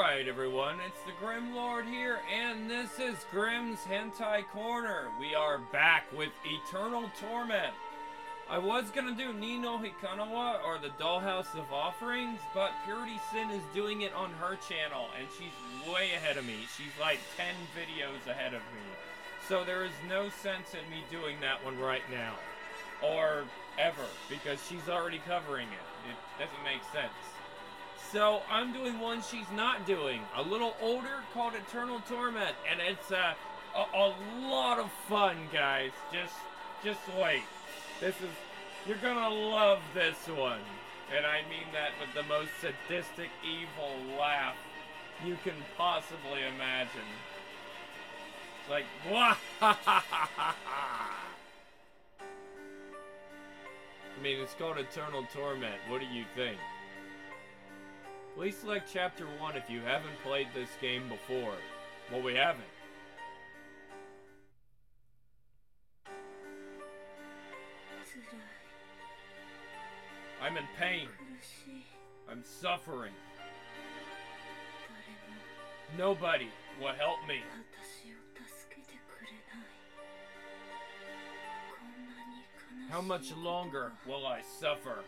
Alright everyone, it's the Grim Lord here, and this is Grim's Hentai Corner. We are back with Eternal Torment. I was gonna do Ni no Hikanawa, or the Dollhouse of Offerings, but Purity Sin is doing it on her channel, and she's way ahead of me. She's like 10 videos ahead of me. So there is no sense in me doing that one right now. Or ever, because she's already covering it. It doesn't make sense. So I'm doing one she's not doing, a little older, called Eternal Torment, and it's a lot of fun, guys. Just wait. You're gonna love this one, and I mean that with the most sadistic, evil laugh you can possibly imagine. It's like, wah ha ha ha ha ha. I mean, it's called Eternal Torment. What do you think? Please select Chapter 1 if you haven't played this game before. Well, we haven't. I'm in pain. I'm suffering. Nobody will help me. How much longer will I suffer?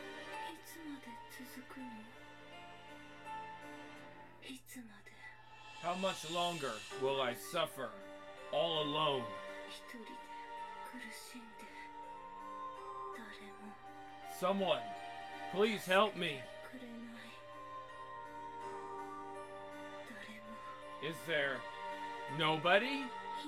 How much longer will I suffer all alone? Someone, please help me. Is there nobody?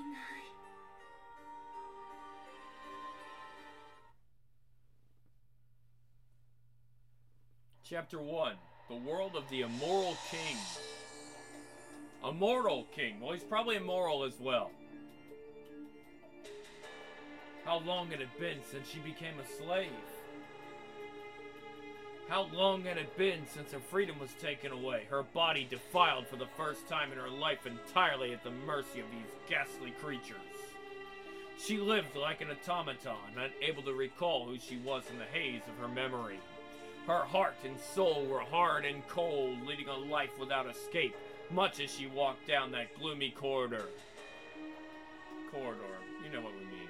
Chapter 1, The World of the Immoral King. Immortal King. Well, he's probably immoral as well. How long had it been since she became a slave? How long had it been since her freedom was taken away, her body defiled for the first time in her life entirely at the mercy of these ghastly creatures? She lived like an automaton, unable to recall who she was in the haze of her memory. Her heart and soul were hard and cold, leading a life without escape, much as she walked down that gloomy corridor. You know what we mean.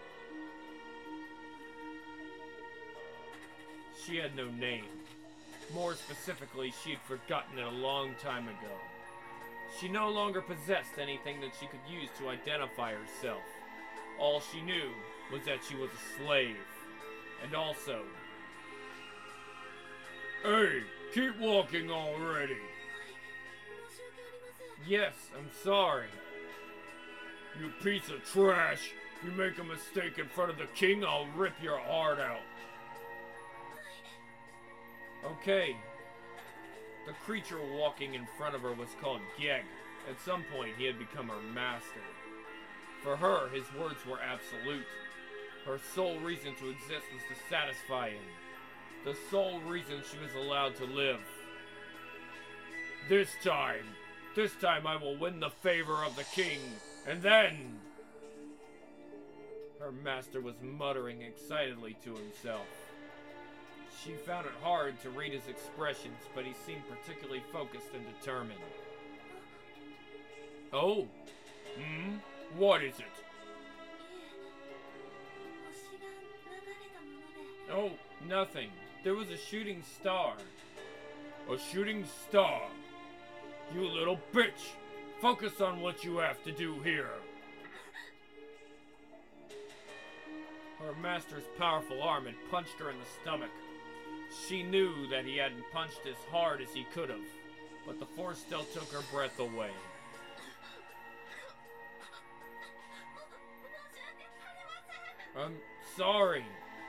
She had no name. More specifically, she had forgotten it a long time ago. She no longer possessed anything that she could use to identify herself. All she knew was that she was a slave. And also... Hey, keep walking already! Yes, I'm sorry. You piece of trash! You make a mistake in front of the king, I'll rip your heart out. Okay. The creature walking in front of her was called Geg. At some point, he had become her master. For her, his words were absolute. Her sole reason to exist was to satisfy him. The sole reason she was allowed to live. This time I will win the favor of the king, and then... Her master was muttering excitedly to himself. She found it hard to read his expressions, but he seemed particularly focused and determined. Oh? What is it? Oh, nothing. There was a shooting star. A shooting star? You little bitch! Focus on what you have to do here. Her master's powerful arm had punched her in the stomach. She knew that he hadn't punched as hard as he could have, but the force still took her breath away. I'm sorry.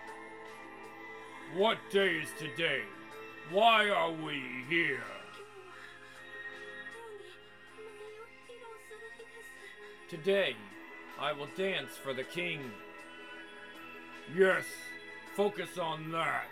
What day is today? Why are we here? Today, I will dance for the king. Yes, focus on that.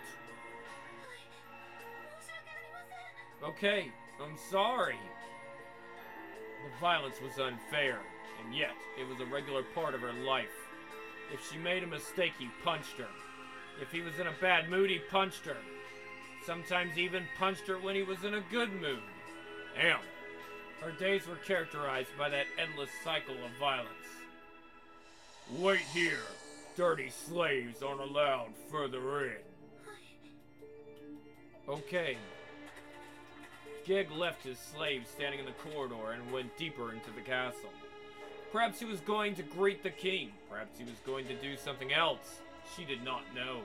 Okay, I'm sorry. The violence was unfair, and yet it was a regular part of her life. If she made a mistake, he punched her. If he was in a bad mood, he punched her. Sometimes even punched her when he was in a good mood. Damn, Her days were characterized by that endless cycle of violence. Wait here. Dirty slaves aren't allowed further in. Okay. Geg left his slaves standing in the corridor and went deeper into the castle. Perhaps he was going to greet the king. Perhaps he was going to do something else. She did not know.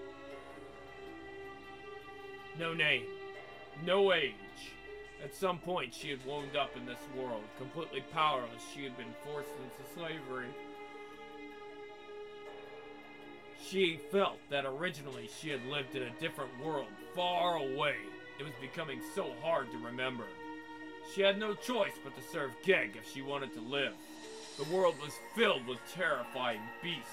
No name. No age. At some point, she had wound up in this world, completely powerless. She had been forced into slavery. She felt that originally she had lived in a different world, far away. It was becoming so hard to remember. She had no choice but to serve Geg if she wanted to live. The world was filled with terrifying beasts.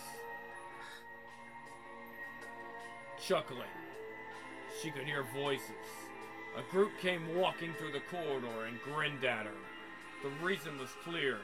Chuckling. She could hear voices. A group came walking through the corridor and grinned at her. The reason was clear.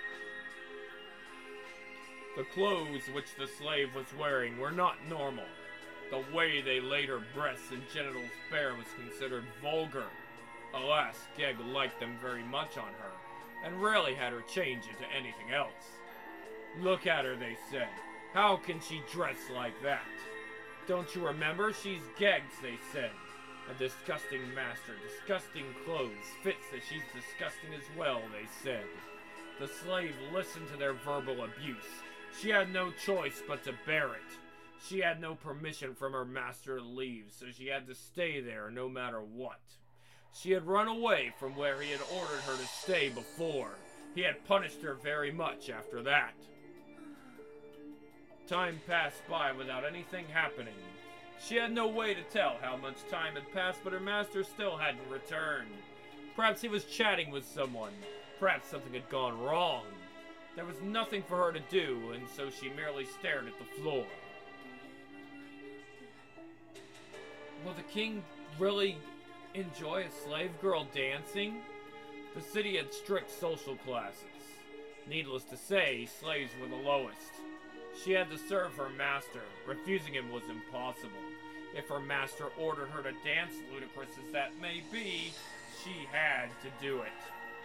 The clothes which the slave was wearing were not normal. The way they laid her breasts and genitals bare was considered vulgar. Alas, Geg liked them very much on her, and rarely had her change into anything else. Look at her, they said. How can she dress like that? Don't you remember? She's Geg's, they said. A disgusting master, disgusting clothes, fits that she's disgusting as well, they said. The slave listened to their verbal abuse. She had no choice but to bear it. She had no permission from her master to leave, so she had to stay there no matter what. She had run away from where he had ordered her to stay before. He had punished her very much after that. Time passed by without anything happening. She had no way to tell how much time had passed, but her master still hadn't returned. Perhaps he was chatting with someone. Perhaps something had gone wrong. There was nothing for her to do, and so she merely stared at the floor. Will the king really enjoy a slave girl dancing? The city had strict social classes. Needless to say, slaves were the lowest. She had to serve her master. Refusing him was impossible. If her master ordered her to dance, ludicrous as that may be, she had to do it.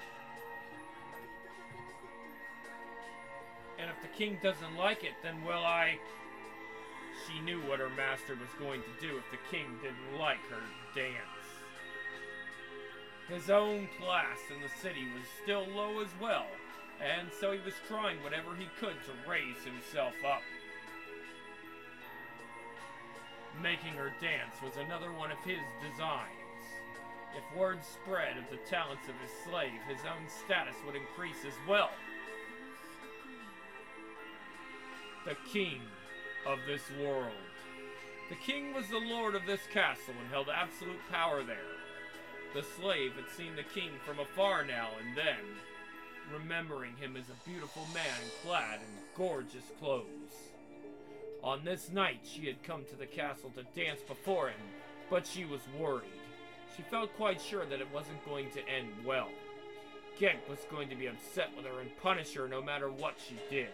And if the king doesn't like it, then will I... She knew what her master was going to do if the king didn't like her dance. His own class in the city was still low as well, and so he was trying whatever he could to raise himself up. Making her dance was another one of his designs. If word spread of the talents of his slave, his own status would increase as well. The king of this world. The king was the lord of this castle and held absolute power there. The slave had seen the king from afar now and then, remembering him as a beautiful man clad in gorgeous clothes. On this night, she had come to the castle to dance before him, but she was worried. She felt quite sure that it wasn't going to end well. Geg was going to be upset with her and punish her no matter what she did.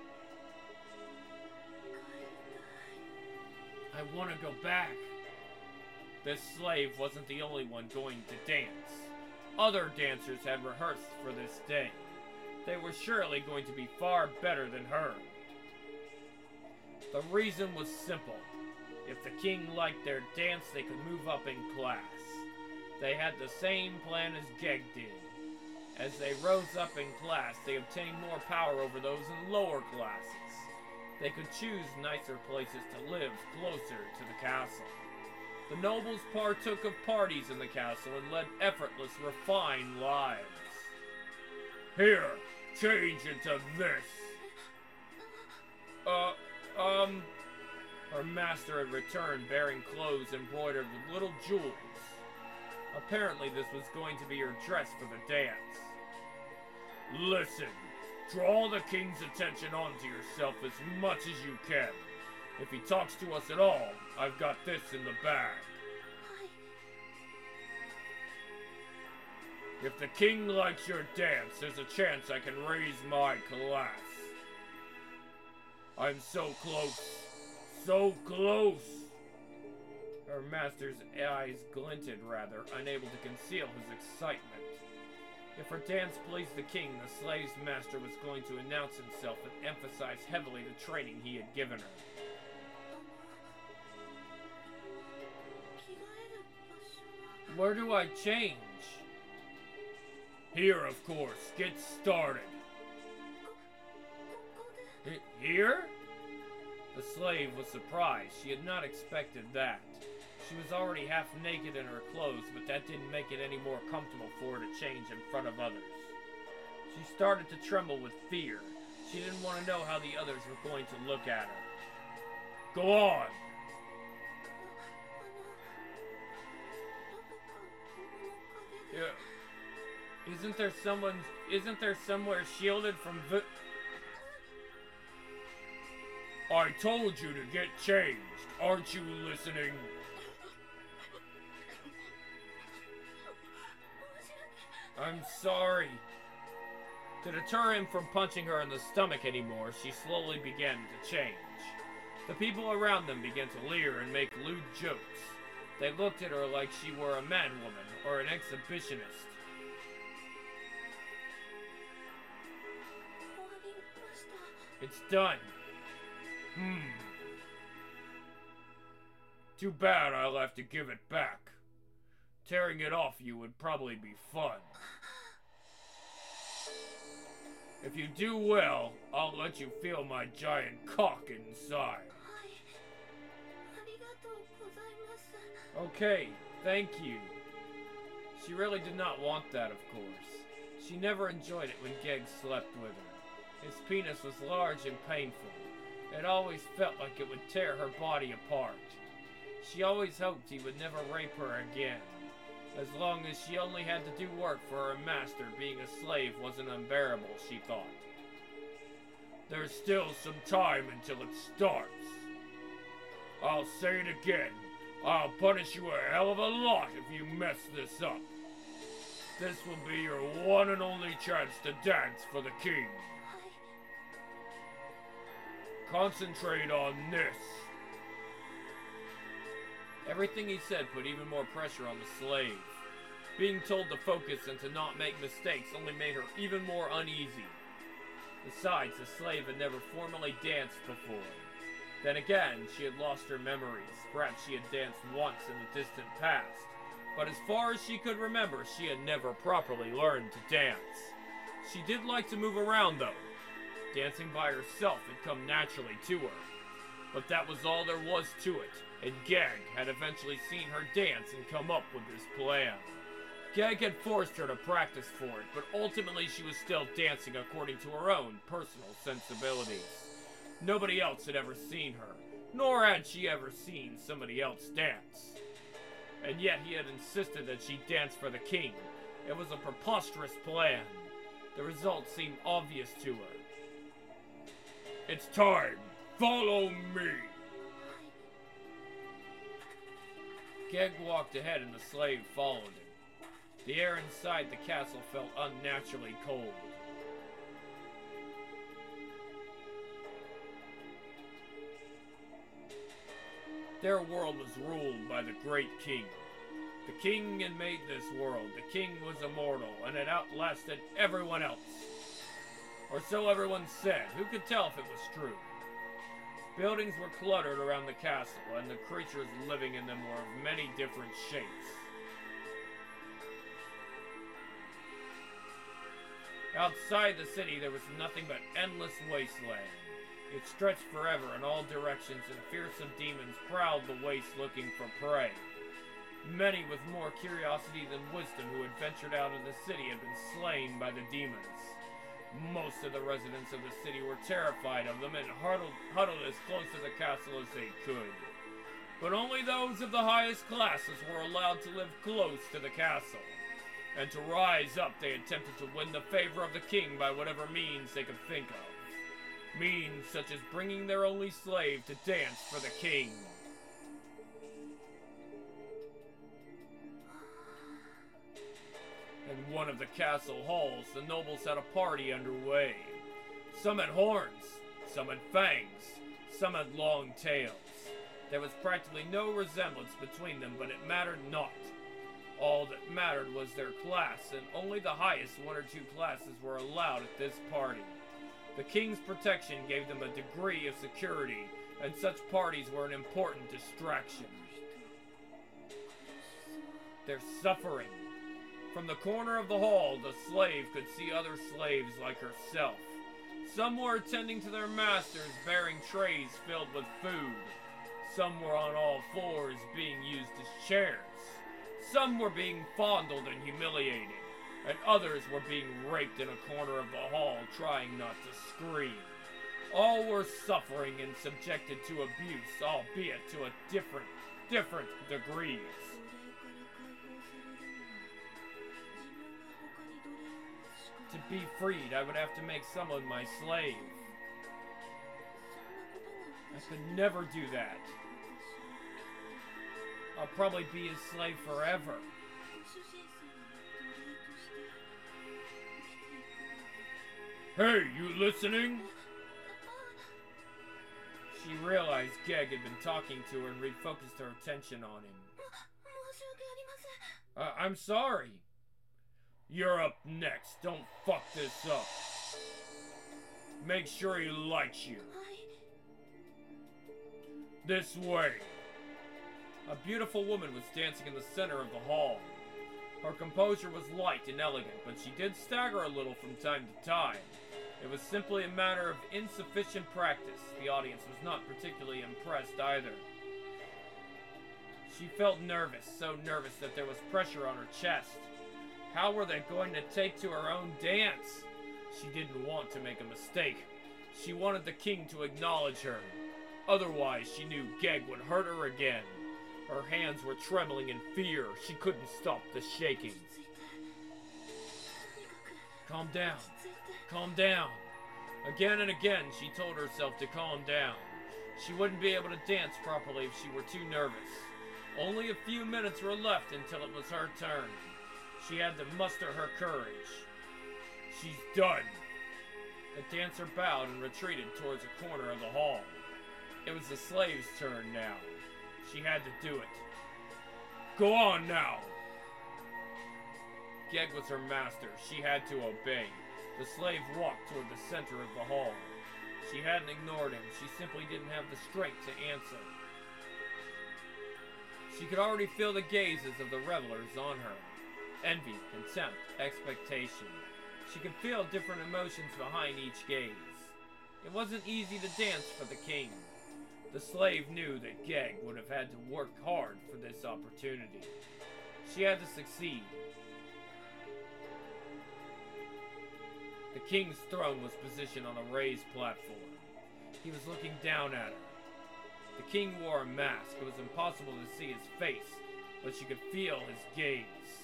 I want to go back. This slave wasn't the only one going to dance. Other dancers had rehearsed for this day. They were surely going to be far better than her. The reason was simple. If the king liked their dance, they could move up in class. They had the same plan as Geg did. As they rose up in class, they obtained more power over those in lower classes. They could choose nicer places to live closer to the castle. The nobles partook of parties in the castle and led effortless, refined lives. Here, change into this. Her master had returned bearing clothes embroidered with little jewels. Apparently this was going to be her dress for the dance. Listen, draw the king's attention onto yourself as much as you can. If he talks to us at all, I've got this in the bag. If the king likes your dance, there's a chance I can raise my class. I'm so close. So close. Her master's eyes glinted, rather, unable to conceal his excitement. If her dance pleased the king, the slave's master was going to announce himself and emphasize heavily the training he had given her. Where do I change? Here, of course. Get started. Here? The slave was surprised. She had not expected that. She was already half naked in her clothes, but that didn't make it any more comfortable for her to change in front of others. She started to tremble with fear. She didn't want to know how the others were going to look at her. Go on! Yeah. Isn't there somewhere shielded from I told you to get changed. Aren't you listening? I'm sorry. To deter him from punching her in the stomach anymore, she slowly began to change. The people around them began to leer and make lewd jokes. They looked at her like she were a man-woman or an exhibitionist. It's done. Too bad I'll have to give it back. Tearing it off you would probably be fun. If you do well, I'll let you feel my giant cock inside. Okay, thank you. She really did not want that, of course. She never enjoyed it when Geg slept with her. His penis was large and painful. It always felt like it would tear her body apart. She always hoped he would never rape her again. As long as she only had to do work for her master, being a slave wasn't unbearable, she thought. There's still some time until it starts. I'll say it again. I'll punish you a hell of a lot if you mess this up. This will be your one and only chance to dance for the king. Concentrate on this. Everything he said put even more pressure on the slave. Being told to focus and to not make mistakes only made her even more uneasy. Besides, the slave had never formally danced before. Then again, she had lost her memories. Perhaps she had danced once in the distant past. But as far as she could remember, she had never properly learned to dance. She did like to move around, though. Dancing by herself had come naturally to her. But that was all there was to it, and Geg had eventually seen her dance and come up with this plan. Geg had forced her to practice for it, but ultimately she was still dancing according to her own personal sensibilities. Nobody else had ever seen her, nor had she ever seen somebody else dance. And yet he had insisted that she dance for the king. It was a preposterous plan. The result seemed obvious to her. It's time! Follow me! Geg walked ahead and the slave followed him. The air inside the castle felt unnaturally cold. Their world was ruled by the great king. The king had made this world. The king was immortal and had outlasted everyone else. Or so everyone said. Who could tell if it was true? Buildings were cluttered around the castle, and the creatures living in them were of many different shapes. Outside the city, there was nothing but endless wasteland. It stretched forever in all directions, and fearsome demons prowled the waste looking for prey. Many with more curiosity than wisdom who had ventured out of the city had been slain by the demons. Most of the residents of the city were terrified of them and huddled as close to the castle as they could. But only those of the highest classes were allowed to live close to the castle. And to rise up, they attempted to win the favor of the king by whatever means they could think of. Means such as bringing their only slave to dance for the king. In one of the castle halls, the nobles had a party underway. Some had horns, some had fangs, some had long tails. There was practically no resemblance between them, but it mattered not. All that mattered was their class, and only the highest one or two classes were allowed at this party. The king's protection gave them a degree of security, and such parties were an important distraction. They're suffering. From the corner of the hall, the slave could see other slaves like herself. Some were attending to their masters, bearing trays filled with food. Some were on all fours, being used as chairs. Some were being fondled and humiliated, and others were being raped in a corner of the hall, trying not to scream. All were suffering and subjected to abuse, albeit to a different degrees. To be freed, I would have to make someone my slave. I could never do that. I'll probably be his slave forever. Hey, you listening? She realized Geg had been talking to her and refocused her attention on him. I'm sorry. You're up next. Don't fuck this up. Make sure he likes you. This way. A beautiful woman was dancing in the center of the hall. Her composure was light and elegant, but she did stagger a little from time to time. It was simply a matter of insufficient practice. The audience was not particularly impressed either. She felt nervous, so nervous that there was pressure on her chest. How were they going to take to her own dance? She didn't want to make a mistake. She wanted the king to acknowledge her. Otherwise, she knew Geg would hurt her again. Her hands were trembling in fear. She couldn't stop the shaking. Calm down. Calm down. Again and again, she told herself to calm down. She wouldn't be able to dance properly if she were too nervous. Only a few minutes were left until it was her turn. She had to muster her courage. She's done. The dancer bowed and retreated towards a corner of the hall. It was the slave's turn now. She had to do it. Go on now! Geg was her master. She had to obey. The slave walked toward the center of the hall. She hadn't ignored him. She simply didn't have the strength to answer. She could already feel the gazes of the revelers on her. Envy, contempt, expectation. She could feel different emotions behind each gaze. It wasn't easy to dance for the king. The slave knew that Geg would have had to work hard for this opportunity. She had to succeed. The king's throne was positioned on a raised platform. He was looking down at her. The king wore a mask. It was impossible to see his face, but she could feel his gaze.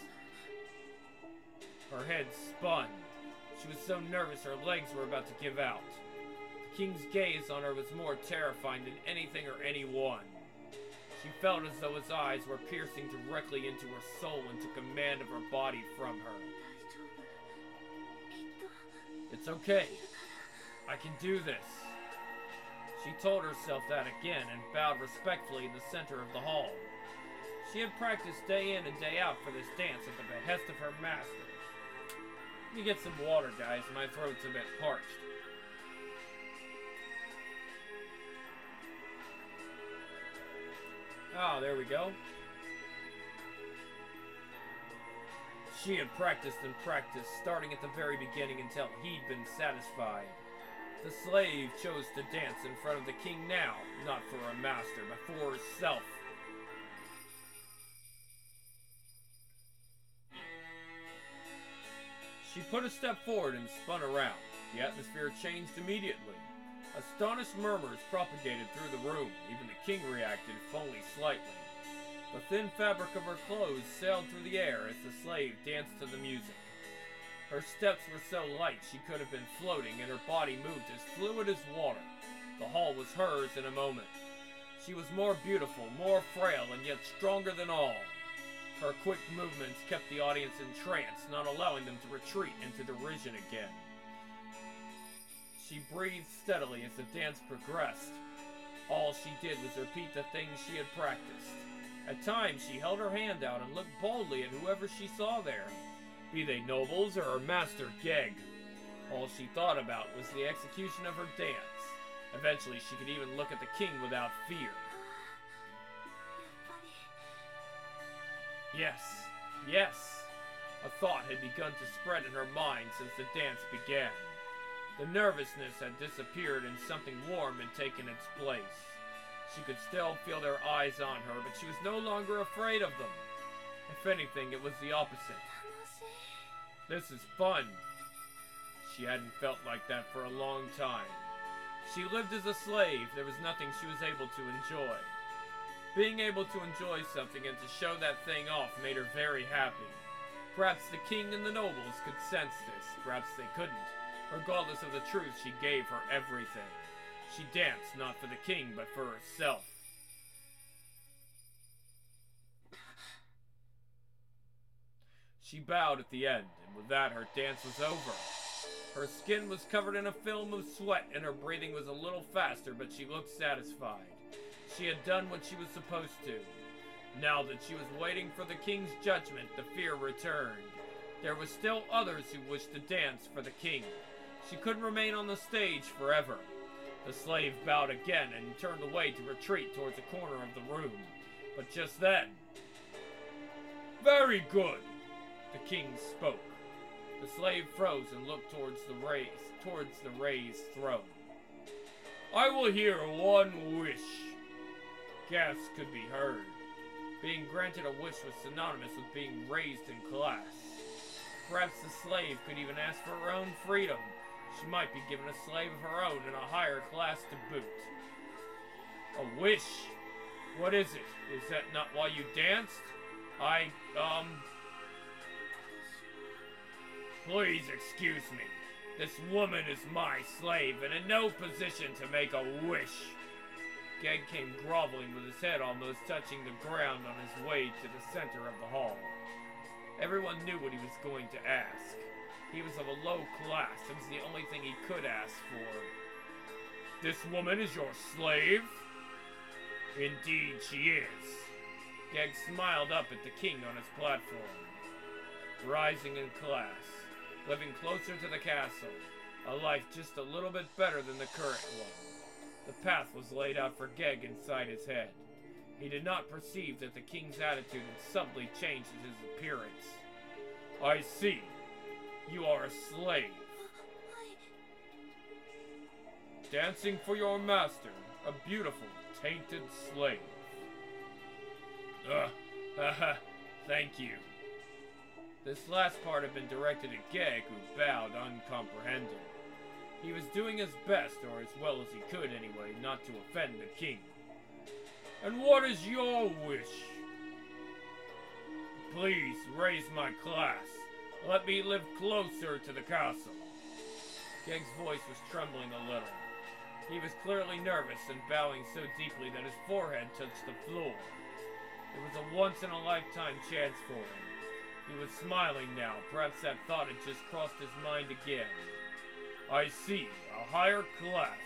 Her head spun. She was so nervous her legs were about to give out. The king's gaze on her was more terrifying than anything or anyone. She felt as though his eyes were piercing directly into her soul and took command of her body from her. It's okay. I can do this. She told herself that again and bowed respectfully in the center of the hall. She had practiced day in and day out for this dance at the behest of her master. Let me get some water, guys. My throat's a bit parched. Oh, there we go. She had practiced and practiced, starting at the very beginning until he'd been satisfied. The slave chose to dance in front of the king now, not for her master, but for herself. She put a step forward and spun around. The atmosphere changed immediately. Astonished murmurs propagated through the room. Even the king reacted, if only slightly. The thin fabric of her clothes sailed through the air as the slave danced to the music. Her steps were so light she could have been floating, and her body moved as fluid as water. The hall was hers in a moment. She was more beautiful, more frail, and yet stronger than all. Her quick movements kept the audience entranced, not allowing them to retreat into derision again. She breathed steadily as the dance progressed. All she did was repeat the things she had practiced. At times, she held her hand out and looked boldly at whoever she saw there, be they nobles or her master Geg. All she thought about was the execution of her dance. Eventually, she could even look at the king without fear. Yes, yes, a thought had begun to spread in her mind since the dance began. The nervousness had disappeared and something warm had taken its place. She could still feel their eyes on her, but she was no longer afraid of them. If anything, it was the opposite. This is fun. She hadn't felt like that for a long time. She lived as a slave. There was nothing she was able to enjoy. Being able to enjoy something and to show that thing off made her very happy. Perhaps the king and the nobles could sense this. Perhaps they couldn't. Regardless of the truth, she gave her everything. She danced not for the king, but for herself. She bowed at the end, and with that her dance was over. Her skin was covered in a film of sweat, and her breathing was a little faster, but she looked satisfied. She had done what she was supposed to. Now that she was waiting for the king's judgment, the fear returned. There were still others who wished to dance for the king. She couldn't remain on the stage forever. The slave bowed again and turned away to retreat towards a corner of the room. But just then... "Very good," the king spoke. The slave froze and looked towards the raised throne. "I will hear one wish." Gasps could be heard. Being granted a wish was synonymous with being raised in class. Perhaps the slave could even ask for her own freedom. She might be given a slave of her own in a higher class to boot. A wish? What is it? Is that not why you danced? Please excuse me. This woman is my slave and in no position to make a wish. Geg came groveling with his head almost touching the ground on his way to the center of the hall. Everyone knew what he was going to ask. He was of a low class. It was the only thing he could ask for. "This woman is your slave?" "Indeed she is." Geg smiled up at the king on his platform. Rising in class, living closer to the castle, a life just a little bit better than the current one. The path was laid out for Geg inside his head. He did not perceive that the king's attitude had subtly changed his appearance. "I see. You are a slave. Dancing for your master, a beautiful, tainted slave." Thank you." This last part had been directed at Geg, who bowed uncomprehending. He was doing his best, or as well as he could anyway, not to offend the king. "And what is your wish?" "Please raise my class. Let me live closer to the castle." Geg's voice was trembling a little. He was clearly nervous and bowing so deeply that his forehead touched the floor. It was a once-in-a-lifetime chance for him. He was smiling now. Perhaps that thought had just crossed his mind again. "I see. A higher class.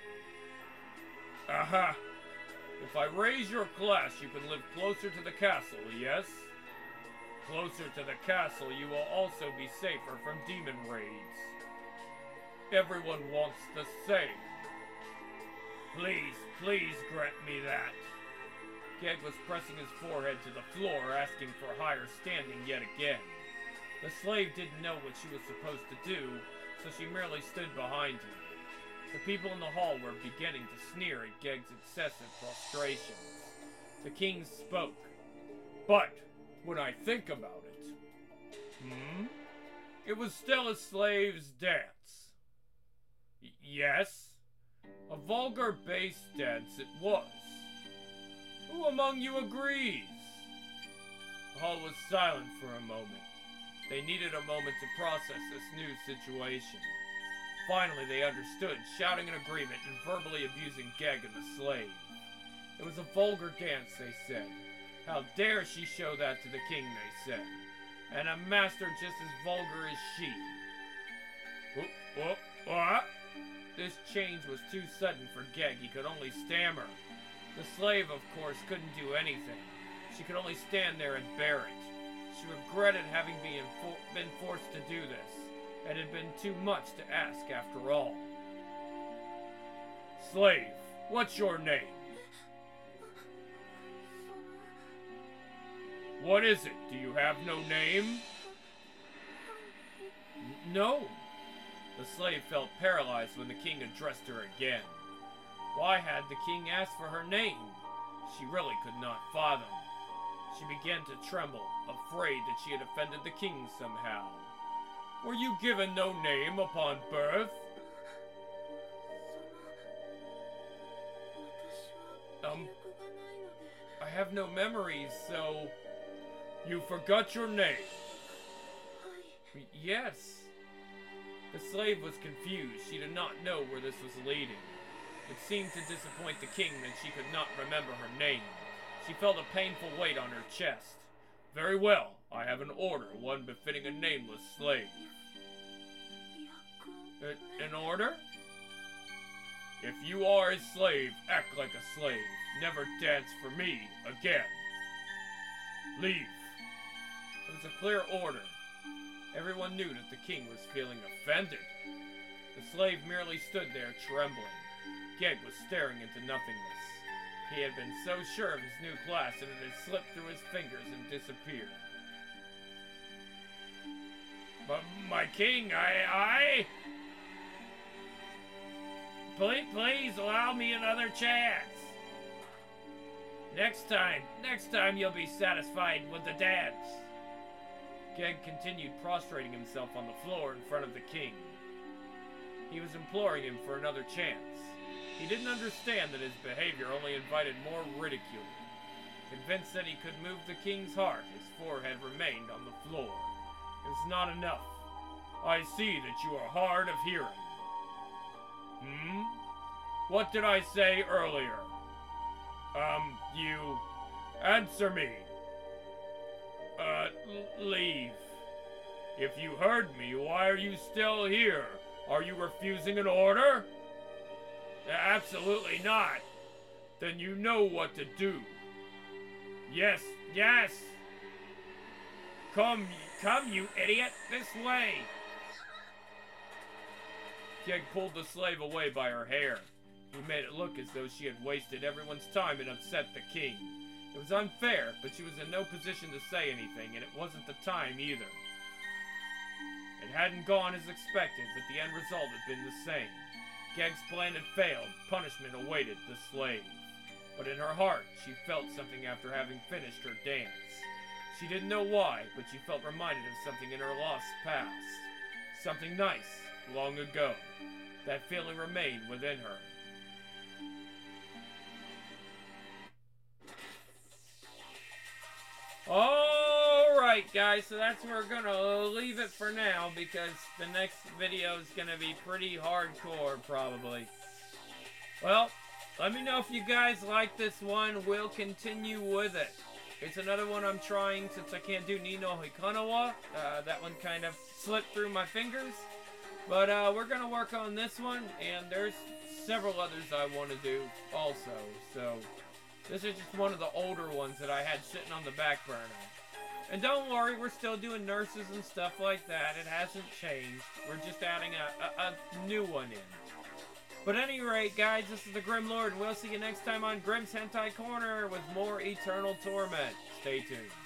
Aha! If I raise your class, you can live closer to the castle, yes? Closer to the castle, you will also be safer from demon raids. Everyone wants the same. Please, please grant me that." Geg was pressing his forehead to the floor, asking for higher standing yet again. The slave didn't know what she was supposed to do, so she merely stood behind him. The people in the hall were beginning to sneer at Geg's excessive prostrations. The king spoke. "But when I think about it, it was still a slave's dance." "Yes? A vulgar base dance it was. Who among you agrees?" The hall was silent for a moment. They needed a moment to process this new situation. Finally, they understood, shouting in agreement and verbally abusing Geg and the slave. It was a vulgar dance, they said. How dare she show that to the king, they said. And a master just as vulgar as she. What? This change was too sudden for Geg. He could only stammer. The slave, of course, couldn't do anything. She could only stand there and bear it. She regretted having been forced to do this. It had been too much to ask after all. Slave, what's your name? What is it? Do you have no name? No. The slave felt paralyzed when the king addressed her again. Why had the king asked for her name? She really could not fathom. She began to tremble, afraid that she had offended the king somehow. Were you given no name upon birth? I have no memories, so... You forgot your name? Yes. The slave was confused. She did not know where this was leading. It seemed to disappoint the king that she could not remember her name. She felt a painful weight on her chest. Very well, I have an order, one befitting a nameless slave. An order? If you are a slave, act like a slave. Never dance for me again. Leave. It was a clear order. Everyone knew that the king was feeling offended. The slave merely stood there trembling. Geg was staring into nothingness. He had been so sure of his new class that it had slipped through his fingers and disappeared. But my king, Please allow me another chance. Next time you'll be satisfied with the dance. Geg continued prostrating himself on the floor in front of the king. He was imploring him for another chance. He didn't understand that his behavior only invited more ridicule. Convinced that he could move the king's heart, his forehead remained on the floor. It was not enough. I see that you are hard of hearing. What did I say earlier? You... Answer me. Leave. If you heard me, why are you still here? Are you refusing an order? Absolutely not. Then you know what to do. Yes. Come, you idiot, this way. Geg pulled the slave away by her hair. He made it look as though she had wasted everyone's time and upset the king. It was unfair, but she was in no position to say anything, and it wasn't the time either. It hadn't gone as expected, but the end result had been the same. Geg's plan had failed. Punishment awaited the slave. But in her heart, she felt something after having finished her dance. She didn't know why, but she felt reminded of something in her lost past. Something nice, long ago. That feeling remained within her. Alright guys, so that's where we're gonna leave it for now, because the next video is gonna be pretty hardcore, probably. Well, let me know if you guys like this one. We'll continue with it. It's another one I'm trying, since I can't do Ni no Hikanawa. That one kind of slipped through my fingers. But we're gonna work on this one, and there's several others I want to do also, so... This is just one of the older ones that I had sitting on the back burner. And don't worry, we're still doing nurses and stuff like that. It hasn't changed. We're just adding a new one in. But at any rate, guys, this is the Grim Lord, and we'll see you next time on Grimm's Hentai Corner with more Eternal Torment. Stay tuned.